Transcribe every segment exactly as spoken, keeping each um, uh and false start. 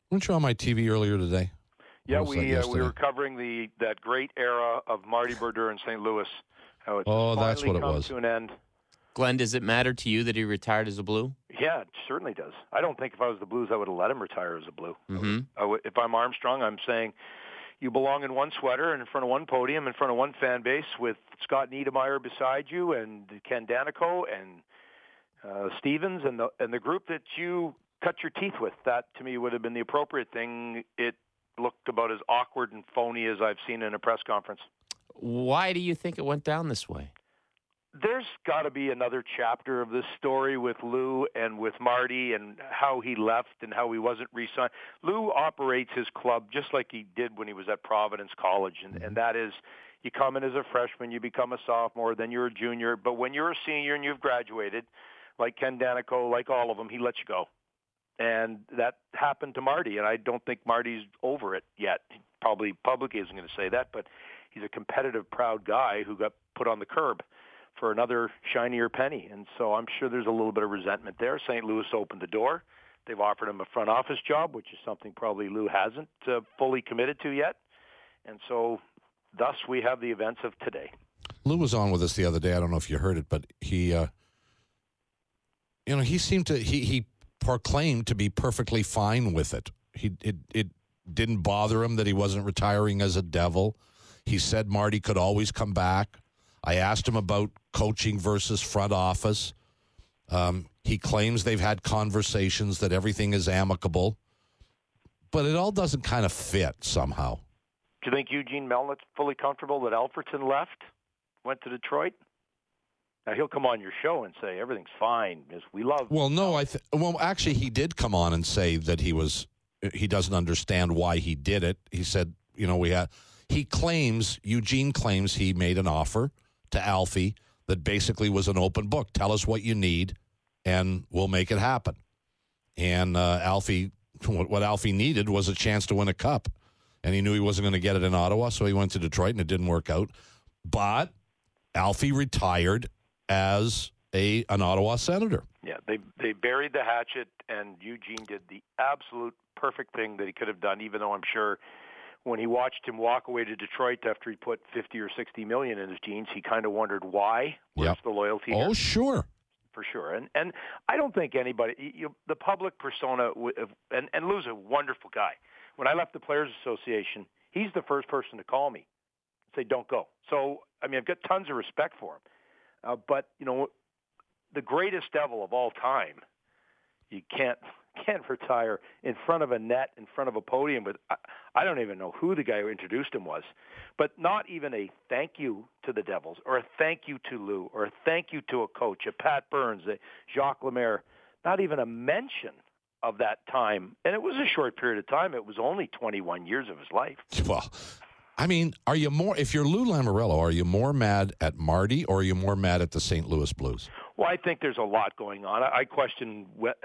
Weren't you on my T V earlier today? Yeah, we uh, we were covering the that great era of Marty Brodeur in Saint Louis. How it's oh, that's what it come was. To an end. Glenn, does it matter to you that he retired as a Blue? Yeah, it certainly does. I don't think if I was the Blues, I would have let him retire as a Blue. Mm-hmm. I would, I would, if I'm Armstrong, I'm saying you belong in one sweater and in front of one podium, in front of one fan base, with Scott Niedermayer beside you and Ken Danico and uh, Stevens and the and the group that you cut your teeth with. That, to me, would have been the appropriate thing. It looked about as awkward and phony as I've seen in a press conference. Why do you think it went down this way? There's got to be another chapter of this story with Lou and with Marty and how he left and how he wasn't re-signed. Lou operates his club just like he did when he was at Providence College, and, and that is you come in as a freshman, you become a sophomore, then you're a junior, but when you're a senior and you've graduated, like Ken Danico, like all of them, he lets you go. And that happened to Marty, and I don't think Marty's over it yet. He probably publicly isn't going to say that, but he's a competitive, proud guy who got put on the curb for another shinier penny. And so I'm sure there's a little bit of resentment there. Saint Louis opened the door. They've offered him a front office job, which is something probably Lou hasn't uh, fully committed to yet. And so thus we have the events of today. Lou was on with us the other day. I don't know if you heard it, but he, uh, you know, he seemed to, he, he proclaimed to be perfectly fine with it. He, it, it didn't bother him that he wasn't retiring as a Devil. He said Marty could always come back. I asked him about coaching versus front office. Um, he claims they've had conversations, that everything is amicable. But it all doesn't kind of fit somehow. Do you think Eugene Melnick's fully comfortable that Alfredson left, went to Detroit? Now, he'll come on your show and say everything's fine because we love. Well, no, I th- well, actually, he did come on and say that he was he doesn't understand why he did it. He said, you know, we had. He claims Eugene claims he made an offer to Alfie that basically was an open book. Tell us what you need, and we'll make it happen. And uh, Alfie, what Alfie needed was a chance to win a cup, and he knew he wasn't going to get it in Ottawa, so he went to Detroit, and it didn't work out. But Alfie retired as a an Ottawa Senator. Yeah, they they buried the hatchet, and Eugene did the absolute perfect thing that he could have done, even though I'm sure when he watched him walk away to Detroit after he put fifty or sixty million in his jeans, he kind of wondered why. Where's yep. the loyalty? Oh, here? sure. For sure. And and I don't think anybody, you, the public persona, and, and Lou's a wonderful guy. When I left the Players Association, he's the first person to call me and say, don't go. So, I mean, I've got tons of respect for him. Uh, but, you know, the greatest Devil of all time, you can't can't retire in front of a net, in front of a podium. But I, I don't even know who the guy who introduced him was. But not even a thank you to the Devils, or a thank you to Lou, or a thank you to a coach, a Pat Burns, a Jacques Lemaire. Not even a mention of that time. And it was a short period of time. It was only twenty-one years of his life. Well, I mean, are you more, if you're Lou Lamoriello, are you more mad at Marty, or are you more mad at the Saint Louis Blues? Well, I think there's a lot going on. I question,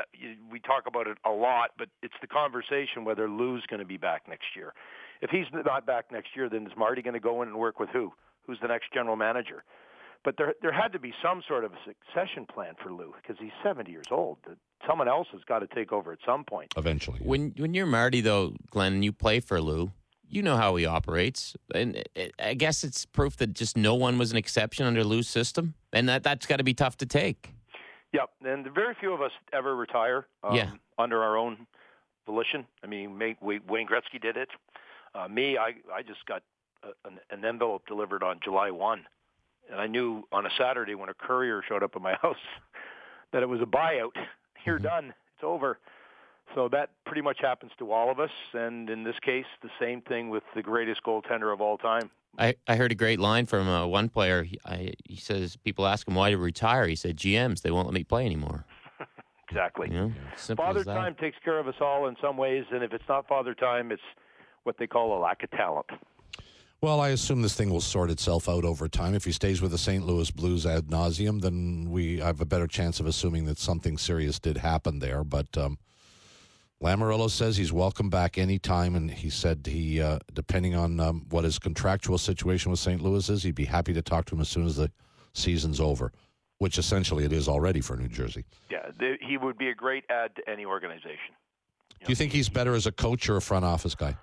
we talk about it a lot, but it's the conversation whether Lou's going to be back next year. If he's not back next year, then is Marty going to go in and work with who? Who's the next general manager? But there there had to be some sort of a succession plan for Lou because he's seventy years old. Someone else has got to take over at some point. Eventually. Yeah. When when you're Marty, though, Glenn, and you play for Lou, you know how he operates. And I guess it's proof that just no one was an exception under Lou's system. And that, that's got to be tough to take. Yep. And very few of us ever retire um, yeah. under our own volition. I mean, Wayne Gretzky did it. Uh, me, I, I just got a, an, an envelope delivered on July first. And I knew on a Saturday when a courier showed up at my house that it was a buyout. You're mm-hmm. done. It's over. So that pretty much happens to all of us, and in this case, the same thing with the greatest goaltender of all time. I, I heard a great line from uh, one player. He, I, he says, people ask him why to retire. He said, G Ms, they won't let me play anymore. Exactly. You know, Father Time takes care of us all in some ways, and if it's not Father Time, it's what they call a lack of talent. Well, I assume this thing will sort itself out over time. If he stays with the Saint Louis Blues ad nauseum, then we have a better chance of assuming that something serious did happen there, but... Um, Lamoriello says he's welcome back anytime, and he said he, uh, depending on um, what his contractual situation with Saint Louis is, he'd be happy to talk to him as soon as the season's over, which essentially it is already for New Jersey. Yeah, th- he would be a great add to any organization. Do you think he's better as a coach or a front office guy?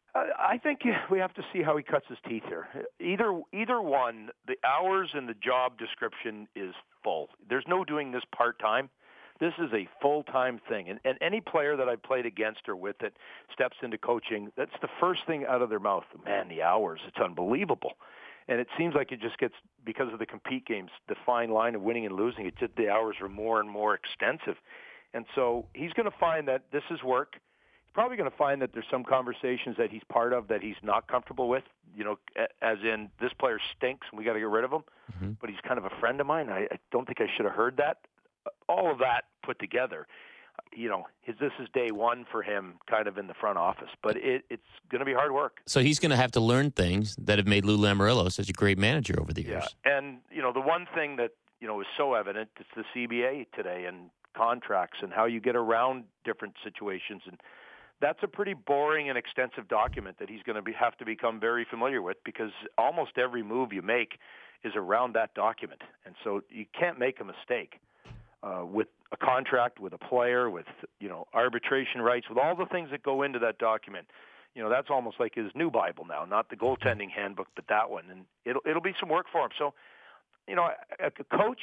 I think we have to see how he cuts his teeth here. Either either one, the hours and the job description is full. There's no doing this part-time. This is a full-time thing. And, and any player that I've played against or with that steps into coaching, that's the first thing out of their mouth. Man, the hours, it's unbelievable. And it seems like it just gets, because of the compete games, the fine line of winning and losing, it just, the hours are more and more extensive. And so he's going to find that this is work. Probably going to find that there's some conversations that he's part of that he's not comfortable with, you know, as in this player stinks and we got to get rid of him, mm-hmm. but he's kind of a friend of mine. I, I don't think I should have heard that. All of that put together, you know, his, this is day one for him kind of in the front office, but it, it's going to be hard work. So he's going to have to learn things that have made Lou Lamoriello such a great manager over the years. Yeah, and, you know, the one thing that, you know, is so evident is the C B A today and contracts and how you get around different situations. And that's a pretty boring and extensive document that he's going to be, have to become very familiar with, because almost every move you make is around that document. And so you can't make a mistake uh, with a contract, with a player, with, you know, arbitration rights, with all the things that go into that document. You know, that's almost like his new Bible now, not the goaltending handbook, but that one. And it'll, it'll be some work for him. So, you know, a, a coach,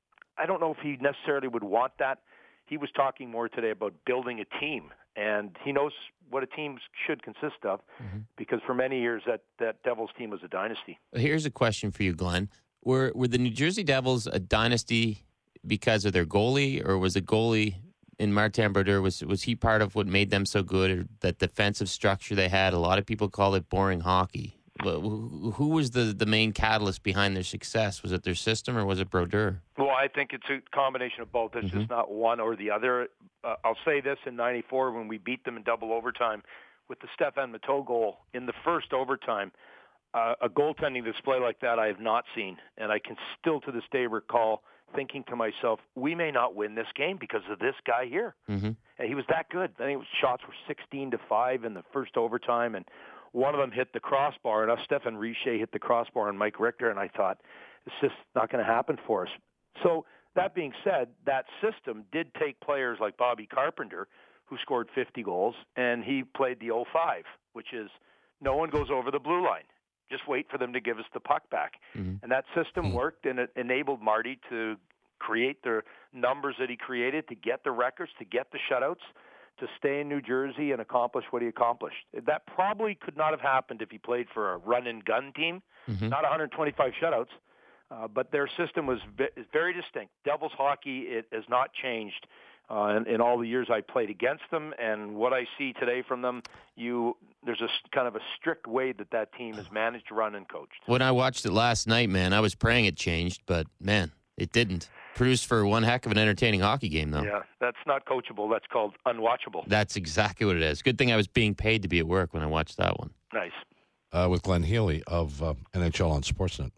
I don't know if he necessarily would want that. He was talking more today about building a team. And he knows what a team should consist of, mm-hmm. because for many years that, that Devils team was a dynasty. Here's a question for you, Glenn. Were were the New Jersey Devils a dynasty because of their goalie, or was the goalie in Martin Brodeur, was was he part of what made them so good, or that defensive structure they had? A lot of people call it boring hockey. Who was the, the main catalyst behind their success? Was it their system, or was it Brodeur? Well, I think it's a combination of both. It's mm-hmm. just not one or the other. Uh, I'll say this, in ninety-four when we beat them in double overtime with the Stefan Matteau goal in the first overtime, uh, a goaltending display like that I have not seen. And I can still to this day recall thinking to myself, we may not win this game because of this guy here. Mm-hmm. And he was that good. I think it was, shots were sixteen to five in the first overtime, and one of them hit the crossbar, and us, Stefan Richer hit the crossbar on Mike Richter, and I thought, it's just not going to happen for us. So that being said, that system did take players like Bobby Carpenter, who scored fifty goals, and he played the oh five, which is no one goes over the blue line. Just wait for them to give us the puck back. Mm-hmm. And that system mm-hmm. worked, and it enabled Marty to create the numbers that he created, to get the records, to get the shutouts, to stay in New Jersey and accomplish what he accomplished. That probably could not have happened if he played for a run-and-gun team, mm-hmm. not one hundred twenty-five shutouts, uh, but their system was v- very distinct. Devils hockey, it has not changed uh, in, in all the years I played against them, and what I see today from them, you there's a kind of a strict way that that team is managed, run, and coached. When I watched it last night, man, I was praying it changed, but, man, it didn't. Produced for one heck of an entertaining hockey game, though. Yeah, that's not coachable. That's called unwatchable. That's exactly what it is. Good thing I was being paid to be at work when I watched that one. Nice. Uh, with Glenn Healy of uh, N H L on Sportsnet.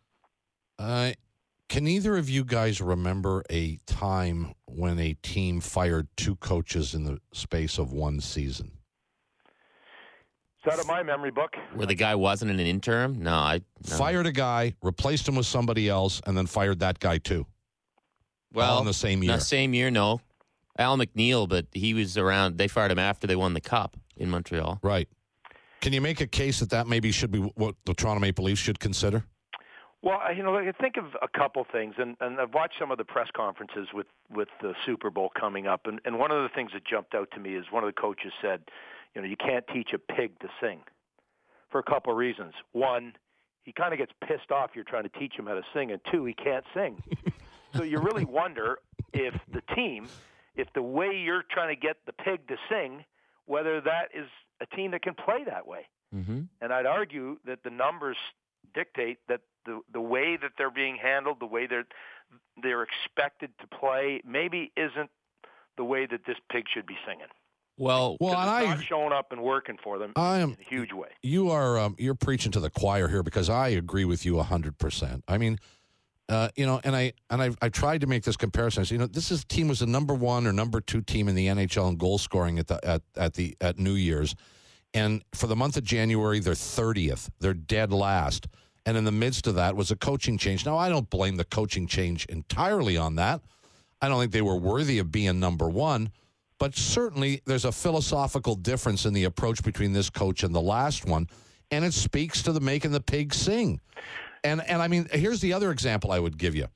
Uh, can either of you guys remember a time when a team fired two coaches in the space of one season? It's out of my memory book. Where the guy wasn't an interim? No, I no. Fired a guy, replaced him with somebody else, and then fired that guy too. Well, all in the same year. The same year, no. Al McNeil, but he was around. They fired him after they won the Cup in Montreal. Right. Can you make a case that that maybe should be what the Toronto Maple Leafs should consider? Well, you know, I think of a couple things, and, and I've watched some of the press conferences with, with the Super Bowl coming up, and, and one of the things that jumped out to me is one of the coaches said, you know, you can't teach a pig to sing for a couple of reasons. One, he kind of gets pissed off you're trying to teach him how to sing, and two, he can't sing. So you really wonder if the team, if the way you're trying to get the pig to sing, whether that is a team that can play that way. Mm-hmm. And I'd argue that the numbers dictate that the the way that they're being handled, the way they're they're expected to play, maybe isn't the way that this pig should be singing. Well, well, and it's I not showing up and working for them I am, in a huge way. You are um, you're preaching to the choir here, because I agree with you a hundred percent. I mean. Uh, you know, and I and I I tried to make this comparison. So, you know, this is team was the number one or number two team in the N H L in goal scoring at the at at the at New Year's, and for the month of January they're thirtieth. They're dead last, and in the midst of that was a coaching change. Now I don't blame the coaching change entirely on that. I don't think they were worthy of being number one, but certainly there's a philosophical difference in the approach between this coach and the last one, and it speaks to the making the pigs sing. And and I mean, here's the other example I would give you.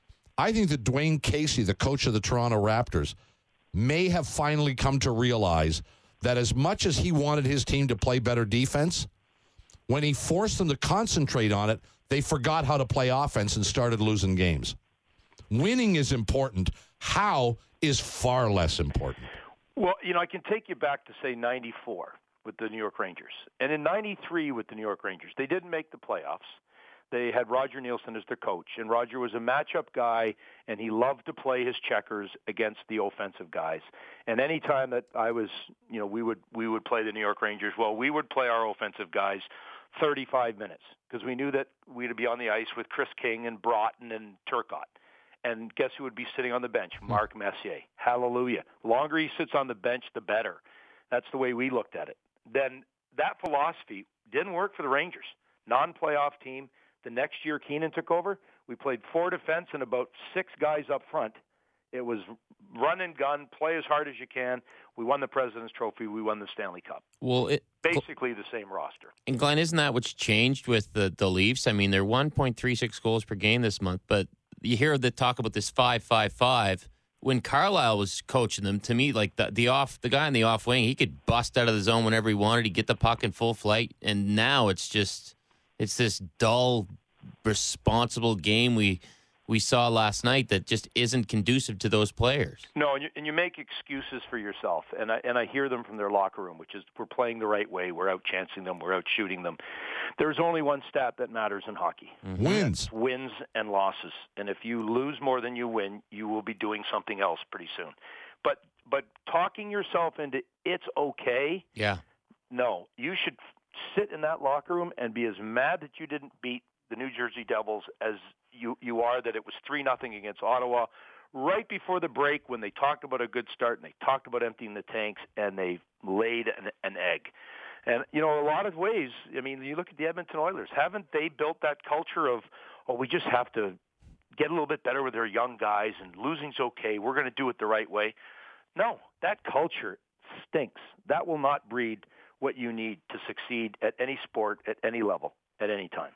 I think that Dwayne Casey, the coach of the Toronto Raptors, may have finally come to realize that as much as he wanted his team to play better defense, when he forced them to concentrate on it, they forgot how to play offense and started losing games. Winning is important. How is far less important. Well, you know, I can take you back to, say, ninety-four with the New York Rangers. And in ninety-three with the New York Rangers, they didn't make the playoffs. They had Roger Nielsen as their coach, and Roger was a matchup guy, and he loved to play his checkers against the offensive guys. And any time that I was, you know, we would we would play the New York Rangers, well, we would play our offensive guys thirty-five minutes because we knew that we'd be on the ice with Chris King and Broughton and Turcotte. And guess who would be sitting on the bench? Mark Messier. Hallelujah. The longer he sits on the bench, the better. That's the way we looked at it. Then that philosophy didn't work for the Rangers. Non-playoff team. The next year Keenan took over. We played four defense and about six guys up front. It was run and gun, play as hard as you can. We won the President's Trophy. We won the Stanley Cup. Well, it, basically the same roster. And Glenn, isn't that what's changed with the, the Leafs? I mean, they're one point three six goals per game this month, but you hear the talk about this five five five. When Carlisle was coaching them, to me, like the, the off the guy in the off wing, he could bust out of the zone whenever he wanted. He'd get the puck in full flight, and now it's just it's this dull, responsible game we we saw last night that just isn't conducive to those players. No, and you, and you make excuses for yourself, and I, and I hear them from their locker room, which is we're playing the right way, we're out chancing them, we're out shooting them. There's only one stat that matters in hockey. Mm-hmm. Wins. Wins and losses. And if you lose more than you win, you will be doing something else pretty soon. But but talking yourself into it's okay, yeah. no. You should sit in that locker room and be as mad that you didn't beat the New Jersey Devils as you, you are that it was three nothing against Ottawa right before the break when they talked about a good start and they talked about emptying the tanks and they laid an, an egg. And, you know, a lot of ways, I mean, you look at the Edmonton Oilers. Haven't they built that culture of, oh, we just have to get a little bit better with our young guys and losing's okay, we're going to do it the right way? No, that culture stinks. That will not breed what you need to succeed at any sport, at any level, at any time.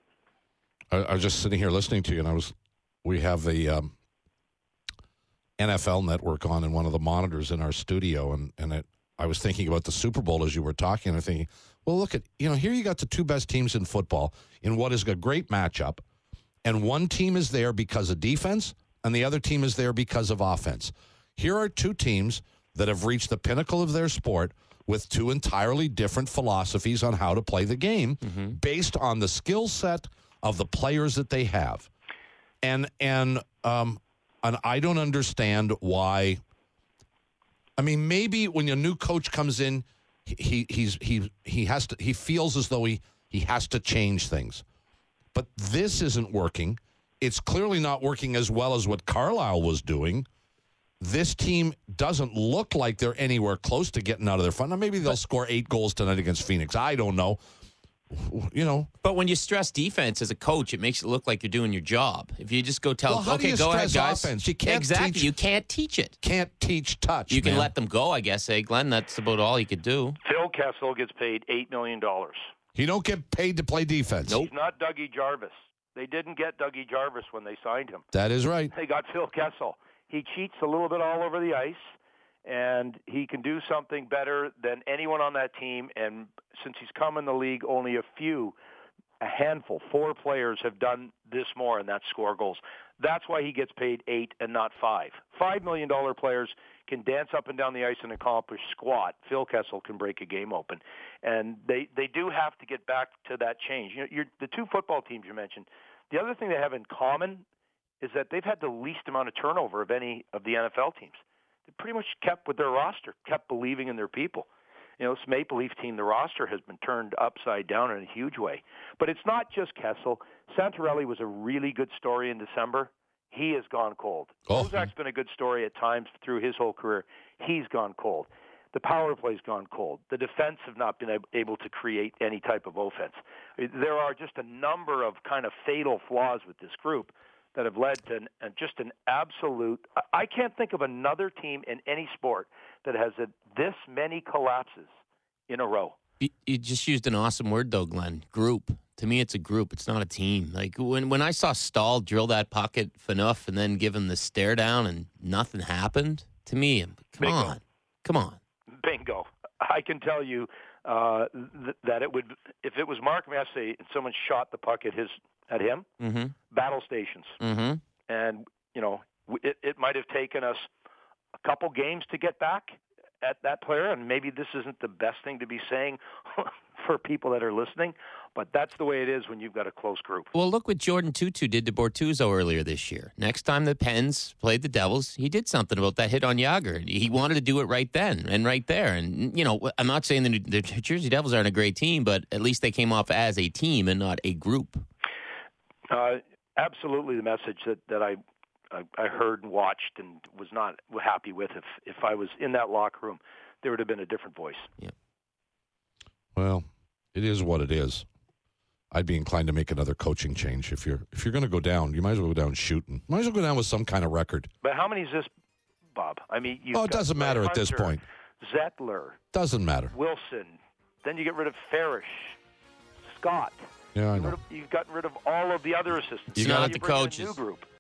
I, I was just sitting here listening to you, and I was, we have the um, N F L Network on in one of the monitors in our studio, and, and it, I was thinking about the Super Bowl as you were talking, and I'm thinking, well, look at, you know, here you got the two best teams in football in what is a great matchup, and one team is there because of defense, and the other team is there because of offense. Here are two teams that have reached the pinnacle of their sport with two entirely different philosophies on how to play the game mm-hmm. based on the skill set of the players that they have. And, and, um, and I don't understand why. I mean, maybe when a new coach comes in, he he's he he has to he feels as though he he has to change things. But this isn't working. It's clearly not working as well as what Carlisle was doing. This team doesn't look like they're anywhere close to getting out of their fun. Now, maybe they'll score eight goals tonight against Phoenix. I don't know. You know. But when you stress defense as a coach, it makes it look like you're doing your job. If you just go tell, well, how okay, do you go stress ahead, guys. Offense? You can't exactly. Teach, you can't teach it. Can't teach touch. You can man. let them go, I guess. Hey, Glenn, that's about all you could do. Phil Kessel gets paid eight million dollars. He don't get paid to play defense. Nope. He's not Dougie Jarvis. They didn't get Dougie Jarvis when they signed him. That is right. They got Phil Kessel. He cheats a little bit all over the ice, and he can do something better than anyone on that team. And since he's come in the league, only a few, a handful, four players have done this more, and that's score goals. That's why he gets paid eight and not five. Five million dollar players can dance up and down the ice and accomplish squat. Phil Kessel can break a game open, and they they do have to get back to that change. You know, you're, the two football teams you mentioned. The other thing they have in common is that they've had the least amount of turnover of any of the N F L teams. They pretty much kept with their roster, kept believing in their people. You know, this Maple Leaf team, the roster has been turned upside down in a huge way. But it's not just Kessel. Santorelli was a really good story in December. He has gone cold. Oh. Bozak's been a good story at times through his whole career. He's gone cold. The power play's gone cold. The defense have not been able to create any type of offense. There are just a number of kind of fatal flaws with this group. that have led to an, uh, just an absolute. I can't think of another team in any sport that has a, this many collapses in a row. You, you just used an awesome word, though, Glenn. Group. To me, it's a group. It's not a team. Like when, when I saw Stahl drill that puck at Phaneuf and then give him the stare down and nothing happened, to me, come Bingo. on. Come on. Bingo. I can tell you uh, th- that it would, if it was Mark Messier and someone shot the puck at his at him, Mm-hmm. battle stations. Mm-hmm. And, you know, it, it might have taken us a couple games to get back at that player, and maybe this isn't the best thing to be saying for people that are listening, but that's the way it is when you've got a close group. Well, look what Jordan Tutu did to Bortuzzo earlier this year. Next time the Pens played the Devils, he did something about that hit on Yager. He wanted to do it right then and right there. And, you know, I'm not saying the New the Jersey Devils aren't a great team, but at least they came off as a team and not a group. Uh, absolutely the message that, that I, I I heard and watched and was not happy with. If, if I was in that locker room, there would have been a different voice. Yeah. Well, it is what it is. I'd be inclined to make another coaching change. If you're if you're going to go down, you might as well go down shooting. Might as well go down with some kind of record. But how many is this, Bob? I mean, you've Oh, it got doesn't matter at this Hunter, point. Zettler, Doesn't matter. Wilson. Then you get rid of Farish, Scott. Yeah, I You've know. rid of- You've gotten rid of all of the other assistants. It's Now not you the bring in a coaches. new group.